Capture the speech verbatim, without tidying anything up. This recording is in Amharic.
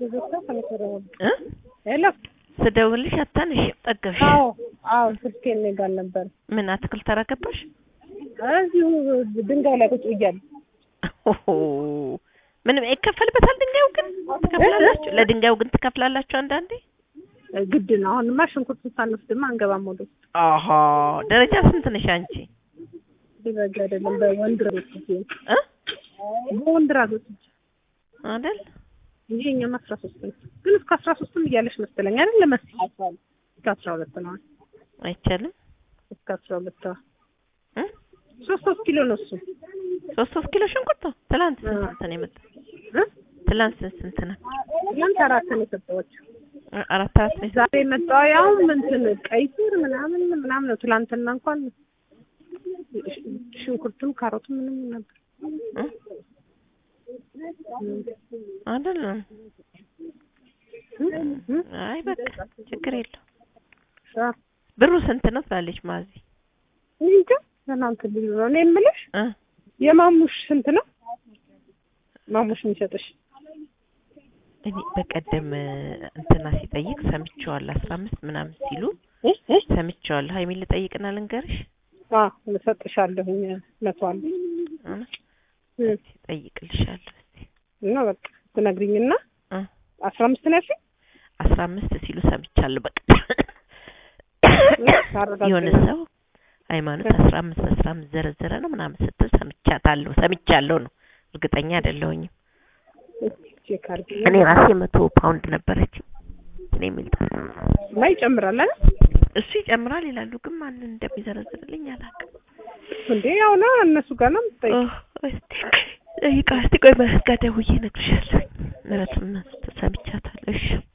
ዘካ ተነከረው እ ሄሎ ስደውልሽ አታንሽ ጠገብሽ አዎ አዎ ስልኬን ነው ጋር ነበር ምን አትክልት ተራገባሽ እዚሁ ድንጋይ ላይ ቁጭ ብያለሁ ምንም ይከፈልበታል ድንጋዩ ግን ትከፍላላችሁ ለድንጋዩ ግን ትከፍላላችሁ አንዳንዴ ግድ ነው አሁንማ ሽንኩርት ሳንወስድማ አንገባም ወደ አሃ ደረጃ ስንት ነሽ አንቺ ደረጃ አይደለም በወንድራቶች እ በወንድራቶች አይደል ይሄኛ አስራ ሶስት ነው ግን እስከ አስራ ሶስትም እያለሽ መሰለኝ አይደል ለመስጠት እስከ አስራ ሁለት ነው አይቻልም እስከ አስራ ሁለት እ ሶስት ሶስት ኪሎ ነው እሱ ሶስት ሶስት ኪሎ ሽንኩርት ትላንት ስንት ነው የመጣው እ ትላንት ስንት ነው ትላንት አራት ነው የሰጠኋቸው አራት አራት ነው ዛሬ መጣው ያው እንትን ቀይ ስር ምናምን ምናምን ነው ትላንትና እንኳን ሽንኩርቱም ካሮቱም ምንም ነበር አይደለም አይ በቃ ችግር የለው ብሩ ስንት ነው ትላለች ማዚ እንዴ እናንተ ብሩ ነው እኔ የምልሽ እ የማሙሽ ስንት ነው ማሙሽ የሚሰጥሽ እኔ በቀደም እንትና ሲጠይቅ ሰምቼዋለሁ አስራ አምስት ምናምን ሲሉ ሰምቼዋለሁ ሃይሚ ልጠይቅና ልንገርሽ አ ልሰጥሻለሁኝ መቷል እ ጠይቅልሻለሁ እና በቃ ትነግሪኝና እ አስራ አምስት ነው ያልሽኝ አስራ አምስት ሲሉ ሰምቻለሁ በቃ የሆነ ሰው ሃይማኖት አስራ አምስት አስራ አምስት ዘረዘረ ነው ምናምን ስትል ሰምቻታለሁ ሰምቻለሁ ነው እርግጠኛ አይደለሁኝም እኔ ራሴ መቶ ፓውንድ ነበረች እኔ ሚልታ ላይ ጨምራል አይደል እሱ ይጨምራል ይላሉ ግን ማን እንደሚዘረዝርልኝ አላውቅም እንዴ ያው ነው እነሱ ጋር ነው የምትጠይቀው እስቲ ቆይ ቆይ መስጋደውዬ ነግርሻለሁ ምራትም ሰምቻታለሁ እሺ